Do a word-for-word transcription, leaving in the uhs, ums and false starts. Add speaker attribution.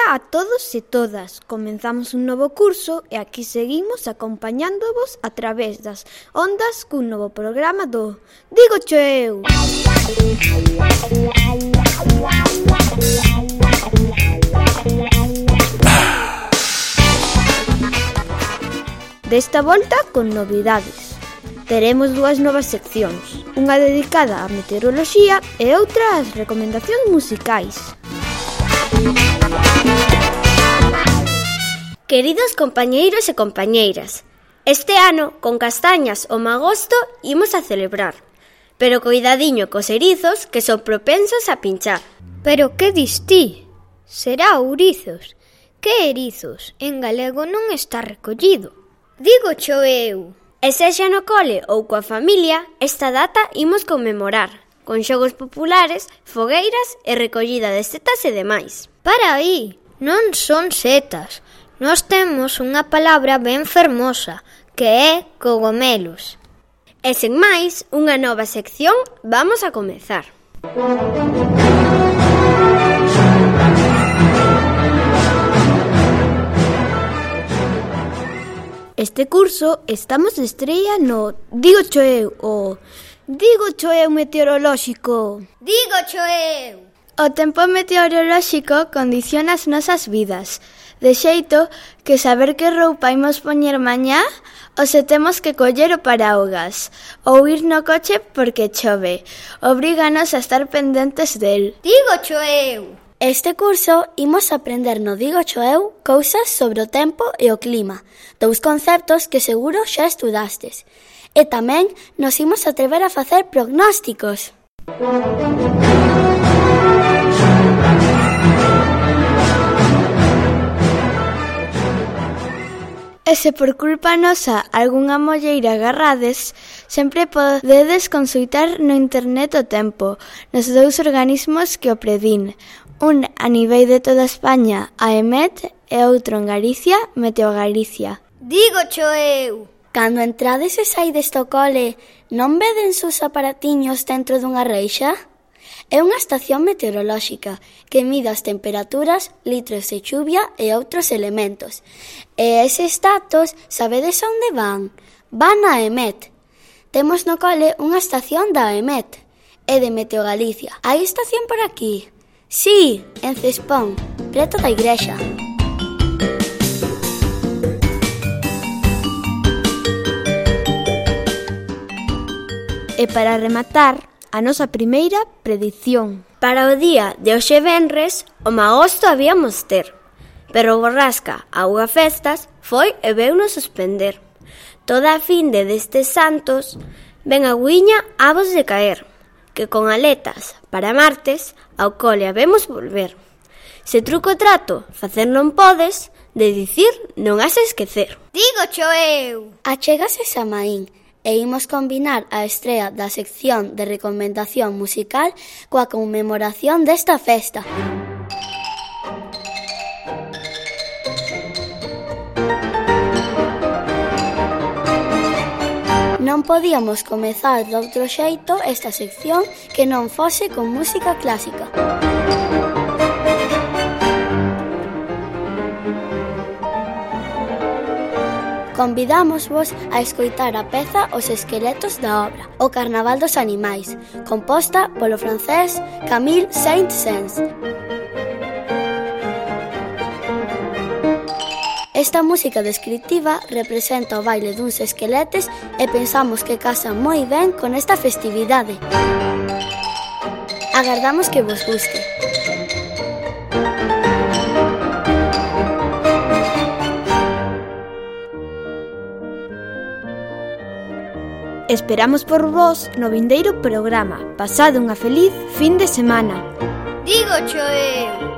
Speaker 1: día a todos e todas. Comenzamos un novo curso e aquí seguimos acompañándovos a través das ondas cun novo programa do Dígocho eu. Desta volta con novidades. Teremos dúas novas seccións, unha dedicada á meteoroloxía e outra ás recomendacións musicais.
Speaker 2: Queridos compañeiros e compañeiras, este ano, con castañas o magosto, imos a celebrar. Pero coidadiño cos erizos que son propensos a pinchar.
Speaker 3: Pero que dis ti? Será ourizos. Que erizos? En galego non está recollido. Dígocho eu.
Speaker 2: E sexa no cole ou coa familia, esta data imos conmemorar, con xogos populares, fogueiras e recollida de setas e demais.
Speaker 3: Para aí, non son setas. Nós temos unha palabra ben fermosa, que é cogomelos.
Speaker 2: E sen máis, unha nova sección, vamos a comezar.
Speaker 1: Este curso estamos de estrella no Dígocho eu, o Dígocho eu meteorolóxico.
Speaker 3: Dígocho eu.
Speaker 1: O tempo meteorolóxico condiciona as nosas vidas, de xeito que saber que roupa imos poñer mañá ou se temos que coller o paraugas ou ir no coche porque chove, obríganos a estar pendentes del.
Speaker 3: Dígocho eu.
Speaker 4: Este curso imos aprender no Dígocho eu cousas sobre o tempo e o clima, dous conceptos que seguro xa estudastes. E tamén nos imos atrever a facer prognósticos.
Speaker 1: E se por culpa nosa algunha molleira agarrades, sempre podedes consultar no internet o tempo, nos dous organismos que o predín. Un a nivel de toda España, a EMET, e outro en Galicia, Meteogalicia.
Speaker 3: Dígocho eu.
Speaker 4: Cando entrades e saides do cole, non veden sus aparatiños dentro dunha reixa? É unha estación meteorolóxica que mide as temperaturas, litros de chuvia e outros elementos. E eses datos, sabedes onde van? Van a EMET. Temos no cole unha estación da EMET e de Meteogalicia. Hai estación por aquí? Sí, en Cespón, preto da igrexa.
Speaker 1: E para rematar, a nosa primeira predición.
Speaker 2: Para o día de hoxe venres, o magosto habíamos ter, pero o borrasca, auga festas, foi e veuno suspender. Toda a finde destes santos, ven a guiña avos de caer, que con aletas para martes ao cole habemos volver. Se truco trato, facer non podes, de dicir non has esquecer.
Speaker 3: Dígocho eu.
Speaker 4: Achégase Samaín e imos combinar a estrea da sección de recomendación musical coa conmemoración desta festa. Non podíamos comezar de outro xeito esta sección que non fose con música clásica. Convidámosvos a escoitar a peza Os esqueletos da obra, O Carnaval dos Animais, composta polo francés Camille Saint-Saëns. Esta música descriptiva representa o baile duns esqueletes e pensamos que casa moi ben con esta festividade. Agardamos que vos guste.
Speaker 1: Esperamos por vos no vindeiro programa. Pasade unha feliz fin de semana.
Speaker 3: Dígocho eu.